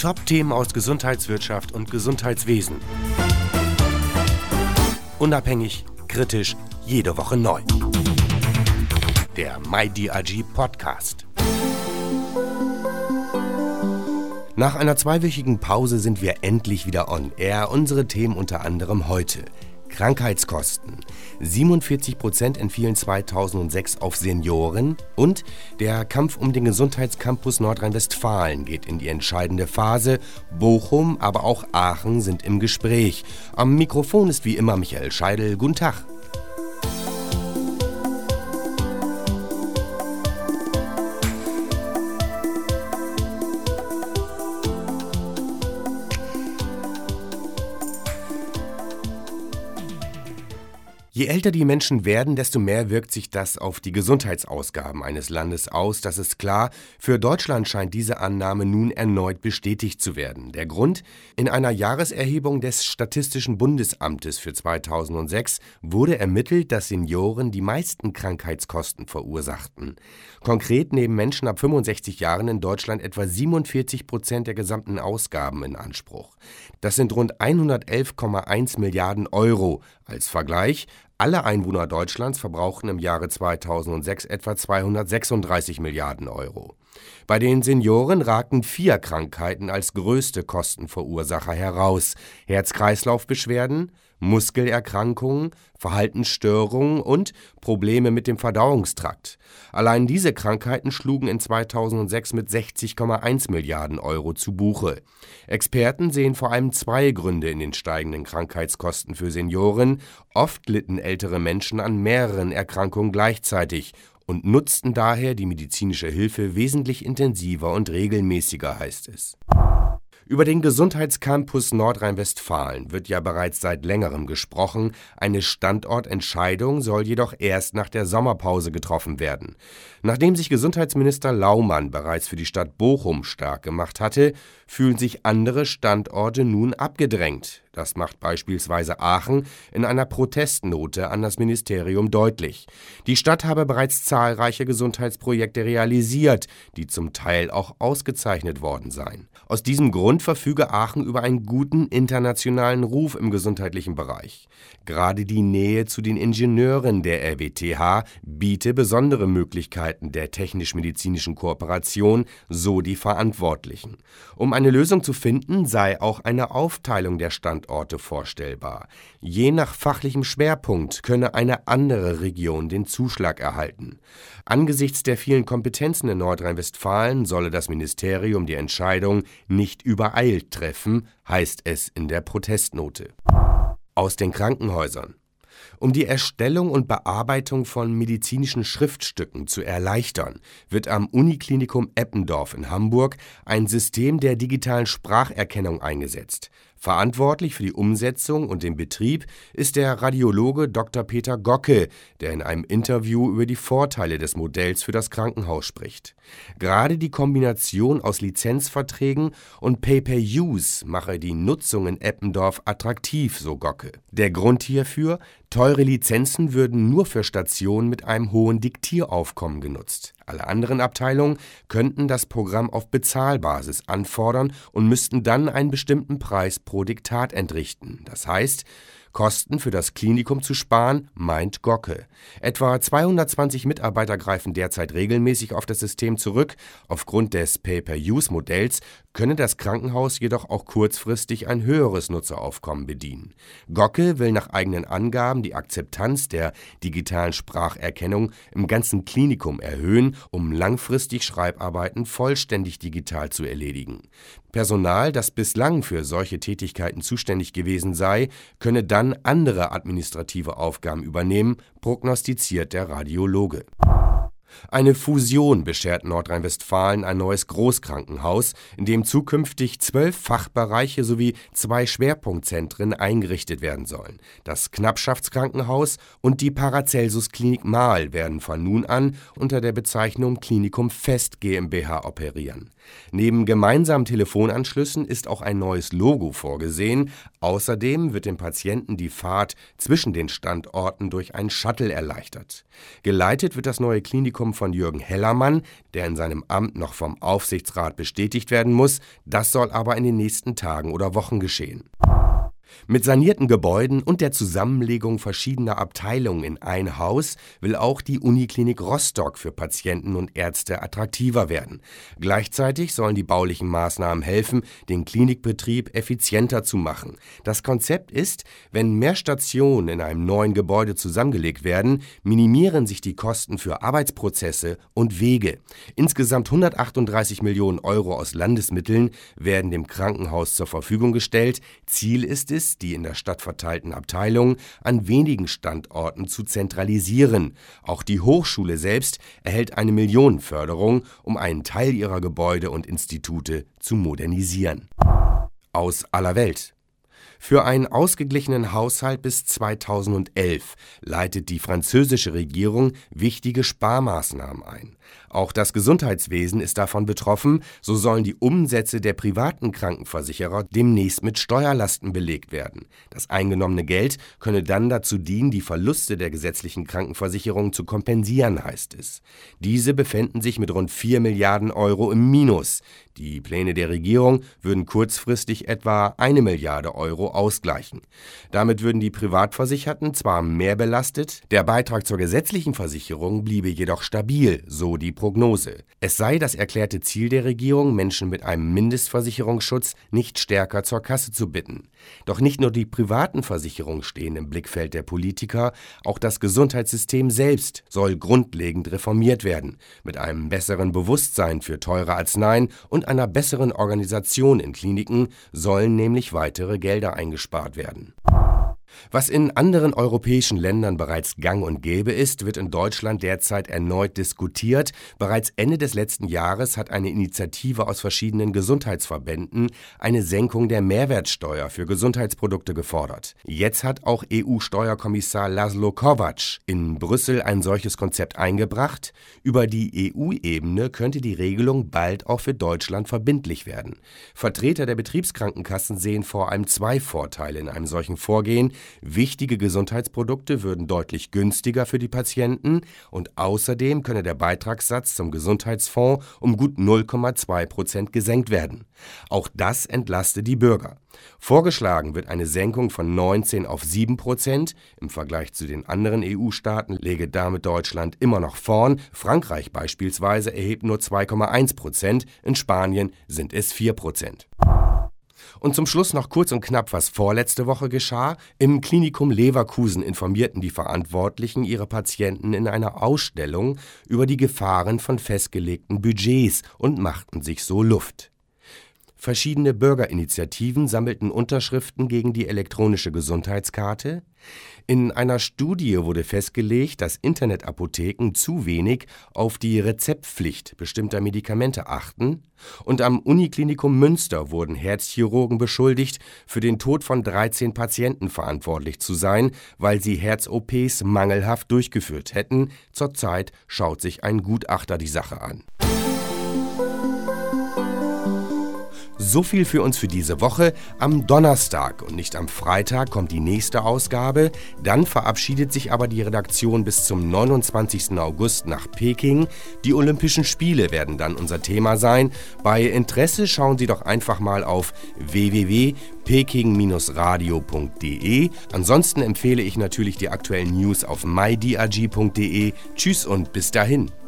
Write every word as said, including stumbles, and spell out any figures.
Top-Themen aus Gesundheitswirtschaft und Gesundheitswesen. Unabhängig, kritisch, jede Woche neu. Der MyDRG Podcast. Nach einer zweiwöchigen Pause sind wir endlich wieder on air. Unsere Themen unter anderem heute: Krankheitskosten. siebenundvierzig Prozent entfielen zweitausendsechs auf Senioren und der Kampf um den Gesundheitscampus Nordrhein-Westfalen geht in die entscheidende Phase. Bochum, aber auch Aachen sind im Gespräch. Am Mikrofon ist wie immer Michael Scheidel. Guten Tag. Je älter die Menschen werden, desto mehr wirkt sich das auf die Gesundheitsausgaben eines Landes aus. Das ist klar. Für Deutschland scheint diese Annahme nun erneut bestätigt zu werden. Der Grund: In einer Jahreserhebung des Statistischen Bundesamtes für zweitausendsechs wurde ermittelt, dass Senioren die meisten Krankheitskosten verursachten. Konkret nehmen Menschen ab fünfundsechzig Jahren in Deutschland etwa siebenundvierzig Prozent der gesamten Ausgaben in Anspruch. Das sind rund hundertelf Komma eins Milliarden Euro. Als Vergleich: Alle Einwohner Deutschlands verbrauchten im Jahre zweitausendsechs etwa zweihundertsechsunddreißig Milliarden Euro. Bei den Senioren ragten vier Krankheiten als größte Kostenverursacher heraus: Herz-Kreislauf-Beschwerden, Muskelerkrankungen, Verhaltensstörungen und Probleme mit dem Verdauungstrakt. Allein diese Krankheiten schlugen in zweitausendsechs mit sechzig Komma eins Milliarden Euro zu Buche. Experten sehen vor allem zwei Gründe in den steigenden Krankheitskosten für Senioren. Oft litten ältere Menschen an mehreren Erkrankungen gleichzeitig und nutzten daher die medizinische Hilfe wesentlich intensiver und regelmäßiger, heißt es. Über den Gesundheitscampus Nordrhein-Westfalen wird ja bereits seit längerem gesprochen. Eine Standortentscheidung soll jedoch erst nach der Sommerpause getroffen werden. Nachdem sich Gesundheitsminister Laumann bereits für die Stadt Bochum stark gemacht hatte, fühlen sich andere Standorte nun abgedrängt. Das macht beispielsweise Aachen in einer Protestnote an das Ministerium deutlich. Die Stadt habe bereits zahlreiche Gesundheitsprojekte realisiert, die zum Teil auch ausgezeichnet worden seien. Aus diesem Grund verfüge Aachen über einen guten internationalen Ruf im gesundheitlichen Bereich. Gerade die Nähe zu den Ingenieuren der R W T H biete besondere Möglichkeiten der technisch-medizinischen Kooperation, so die Verantwortlichen. Um eine Lösung zu finden, sei auch eine Aufteilung der Standorte vorstellbar. Je nach fachlichem Schwerpunkt könne eine andere Region den Zuschlag erhalten. Angesichts der vielen Kompetenzen in Nordrhein-Westfalen solle das Ministerium die Entscheidung nicht übereilt treffen, heißt es in der Protestnote. Aus den Krankenhäusern. Um die Erstellung und Bearbeitung von medizinischen Schriftstücken zu erleichtern, wird am Uniklinikum Eppendorf in Hamburg ein System der digitalen Spracherkennung eingesetzt. Verantwortlich für die Umsetzung und den Betrieb ist der Radiologe Doktor Peter Gocke, der in einem Interview über die Vorteile des Modells für das Krankenhaus spricht. Gerade die Kombination aus Lizenzverträgen und Pay-per-Use mache die Nutzung in Eppendorf attraktiv, so Gocke. Der Grund hierfür: Teure Lizenzen würden nur für Stationen mit einem hohen Diktieraufkommen genutzt. Alle anderen Abteilungen könnten das Programm auf Bezahlbasis anfordern und müssten dann einen bestimmten Preis pro Diktat entrichten. Das heißt, Kosten für das Klinikum zu sparen, meint Gocke. Etwa zweihundertzwanzig Mitarbeiter greifen derzeit regelmäßig auf das System zurück. Aufgrund des Pay-per-Use-Modells könne das Krankenhaus jedoch auch kurzfristig ein höheres Nutzeraufkommen bedienen. Gocke will nach eigenen Angaben die Akzeptanz der digitalen Spracherkennung im ganzen Klinikum erhöhen, um langfristig Schreibarbeiten vollständig digital zu erledigen. Personal, das bislang für solche Tätigkeiten zuständig gewesen sei, könne dann andere administrative Aufgaben übernehmen, prognostiziert der Radiologe. Eine Fusion beschert Nordrhein-Westfalen ein neues Großkrankenhaus, in dem zukünftig zwölf Fachbereiche sowie zwei Schwerpunktzentren eingerichtet werden sollen. Das Knappschaftskrankenhaus und die Paracelsus-Klinik Marl werden von nun an unter der Bezeichnung Klinikum Fest GmbH operieren. Neben gemeinsamen Telefonanschlüssen ist auch ein neues Logo vorgesehen. Außerdem wird dem Patienten die Fahrt zwischen den Standorten durch einen Shuttle erleichtert. Geleitet wird das neue Klinikum Auskunft von Jürgen Hellermann, der in seinem Amt noch vom Aufsichtsrat bestätigt werden muss. Das soll aber in den nächsten Tagen oder Wochen geschehen. Mit sanierten Gebäuden und der Zusammenlegung verschiedener Abteilungen in ein Haus will auch die Uniklinik Rostock für Patienten und Ärzte attraktiver werden. Gleichzeitig sollen die baulichen Maßnahmen helfen, den Klinikbetrieb effizienter zu machen. Das Konzept ist, wenn mehr Stationen in einem neuen Gebäude zusammengelegt werden, minimieren sich die Kosten für Arbeitsprozesse und Wege. Insgesamt hundertachtunddreißig Millionen Euro aus Landesmitteln werden dem Krankenhaus zur Verfügung gestellt. Ziel ist es, die in der Stadt verteilten Abteilungen an wenigen Standorten zu zentralisieren. Auch die Hochschule selbst erhält eine Millionenförderung, um einen Teil ihrer Gebäude und Institute zu modernisieren. Aus aller Welt. Für einen ausgeglichenen Haushalt bis zweitausendelf leitet die französische Regierung wichtige Sparmaßnahmen ein. Auch das Gesundheitswesen ist davon betroffen, so sollen die Umsätze der privaten Krankenversicherer demnächst mit Steuerlasten belegt werden. Das eingenommene Geld könne dann dazu dienen, die Verluste der gesetzlichen Krankenversicherung zu kompensieren, heißt es. Diese befänden sich mit rund vier Milliarden Euro im Minus. Die Pläne der Regierung würden kurzfristig etwa eine Milliarde Euro ausgleichen. Damit würden die Privatversicherten zwar mehr belastet, der Beitrag zur gesetzlichen Versicherung bliebe jedoch stabil, so die Prognose. Es sei das erklärte Ziel der Regierung, Menschen mit einem Mindestversicherungsschutz nicht stärker zur Kasse zu bitten. Doch nicht nur die privaten Versicherungen stehen im Blickfeld der Politiker, auch das Gesundheitssystem selbst soll grundlegend reformiert werden, mit einem besseren Bewusstsein für teure Arzneien und einer besseren Organisation in Kliniken sollen nämlich weitere Gelder eingespart werden. Was in anderen europäischen Ländern bereits gang und gäbe ist, wird in Deutschland derzeit erneut diskutiert. Bereits Ende des letzten Jahres hat eine Initiative aus verschiedenen Gesundheitsverbänden eine Senkung der Mehrwertsteuer für Gesundheitsprodukte gefordert. Jetzt hat auch E U-Steuerkommissar Laszlo Kovacs in Brüssel ein solches Konzept eingebracht. Über die E U-Ebene könnte die Regelung bald auch für Deutschland verbindlich werden. Vertreter der Betriebskrankenkassen sehen vor allem zwei Vorteile in einem solchen Vorgehen. Wichtige Gesundheitsprodukte würden deutlich günstiger für die Patienten und außerdem könne der Beitragssatz zum Gesundheitsfonds um gut null Komma zwei Prozent gesenkt werden. Auch das entlaste die Bürger. Vorgeschlagen wird eine Senkung von neunzehn auf sieben Prozent. Im Vergleich zu den anderen E U-Staaten läge damit Deutschland immer noch vorn. Frankreich beispielsweise erhebt nur zwei Komma eins Prozent, in Spanien sind es vier Prozent. Und zum Schluss noch kurz und knapp, was vorletzte Woche geschah. Im Klinikum Leverkusen informierten die Verantwortlichen ihre Patienten in einer Ausstellung über die Gefahren von festgelegten Budgets und machten sich so Luft. Verschiedene Bürgerinitiativen sammelten Unterschriften gegen die elektronische Gesundheitskarte. In einer Studie wurde festgelegt, dass Internetapotheken zu wenig auf die Rezeptpflicht bestimmter Medikamente achten. Und am Uniklinikum Münster wurden Herzchirurgen beschuldigt, für den Tod von dreizehn Patienten verantwortlich zu sein, weil sie Herz-O Ps mangelhaft durchgeführt hätten. Zurzeit schaut sich ein Gutachter die Sache an. So viel für uns für diese Woche. Am Donnerstag und nicht am Freitag kommt die nächste Ausgabe. Dann verabschiedet sich aber die Redaktion bis zum neunundzwanzigsten August nach Peking. Die Olympischen Spiele werden dann unser Thema sein. Bei Interesse schauen Sie doch einfach mal auf w w w punkt peking radio punkt de. Ansonsten empfehle ich natürlich die aktuellen News auf my d r g punkt de. Tschüss und bis dahin.